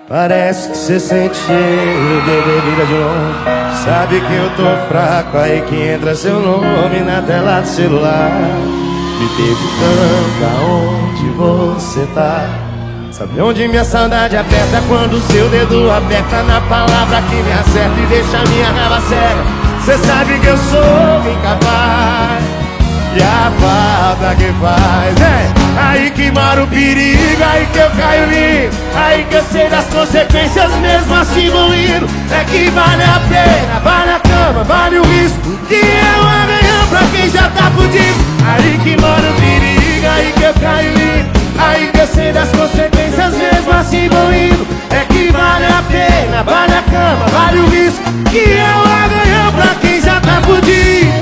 Parece que cê sente cheiro de bebida de longe. Sabe que eu tô fraco, aí que entra seu nome na tela do celular, me perguntando aonde você tá. Sabe onde minha saudade aperta quando seu dedo aperta na palavra que me acerta e deixa minha raiva cega. Cê sabe que eu sou incapaz e a falta que faz aí que mora o perigo, aí que eu caio lindo, aí que eu sei das consequências mesmo assim vou indo. É que vale a pena, vale a cama, vale o risco, que é um arranhão pra quem já tá fudido. Aí que mora o perigo, aí que eu caio lindo, aí que eu sei das consequências mesmo assim vou indo. É que vale a pena, vale a cama, vale o risco, que é um arranhão pra quem já tá fudido.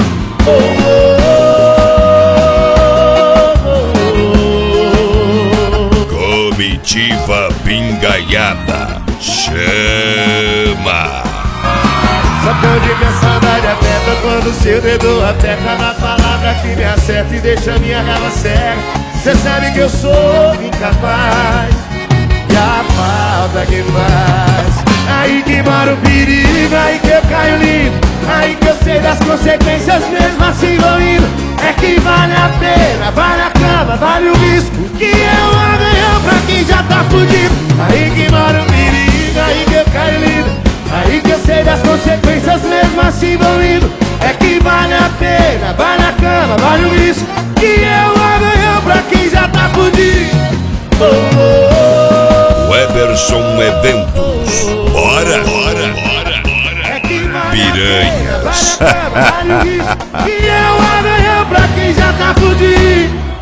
Comitiva Pingaiada chama. Sabe onde minha saudade aperta quando seu dedo aperta na palavra que me acerta e deixa minha raiva cega. Cê sabe que eu sou incapaz e a falta que faz. Aí que mora o perigo, aí que eu caio lindo, aí que eu sei das consequências mesmo assim vou indo. É que vale a pena, vale a cama, vale o risco, que é um arranhão pra quem já tá fudido. Aí que mora o perigo, aí que eu caio lindo, aí que eu sei das consequências mesmo assim vou indo. É que vale a pena, vale a cama, vale o risco, que é um arranhão pra quem já tá fudido. Weberson Eventos, bora, bora, bora, bora. Piranhas. Vale a cama, vale o risco, que é um arranhão pra quem já tá fudido.